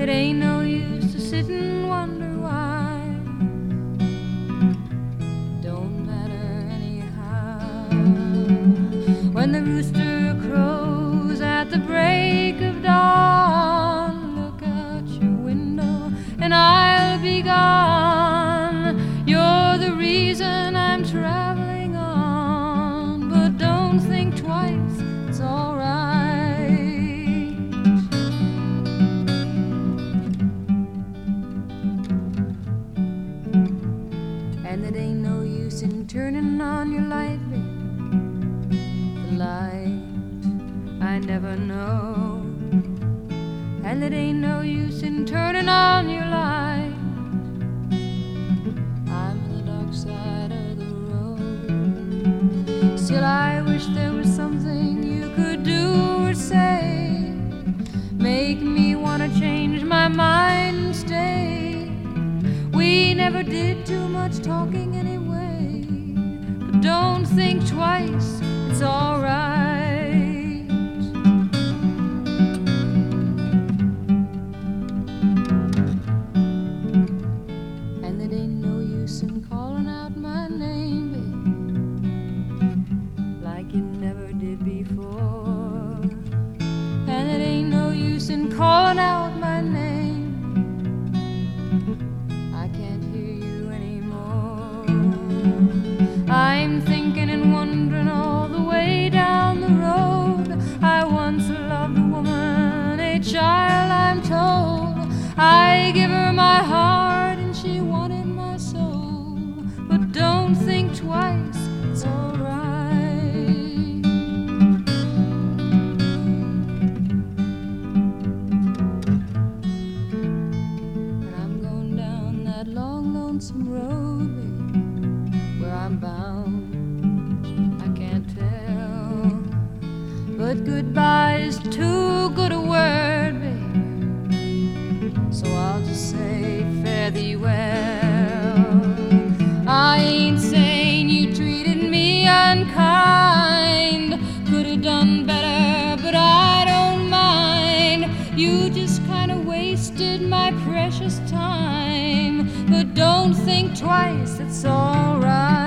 it ain't no use to sit and wonder why. Don't matter anyhow. When the rooster crows at the break of dawn, look out your window and I'll be gone. You're the reason I'm traveling on, but don't think twice, it's all right. And it ain't no use in turning on your light, babe. The light I never know. And it ain't no use in turning on your light. I'm on the dark side of the road. Still I wish there was something you could do or say, make me wanna change my mind and stay. We never did too much talking anyway, but don't think twice, it's all right. And it ain't no use in calling out my name, babe, like you never did before. And it ain't no use in calling out my name. I'm thinking and wondering all the way down the road. I once loved a woman, a child I'm told. I give her my heart and she wanted my soul. But don't think twice, it's all right. And I'm going down that long, lonesome road, babe, where I'm bound, I can't tell. But goodbye is too good a word, babe, so I'll just say fare thee well. I ain't saying you treated me unkind, could have done better, but I don't mind. You just kind of wasted my precious time, but don't think twice, it's all right.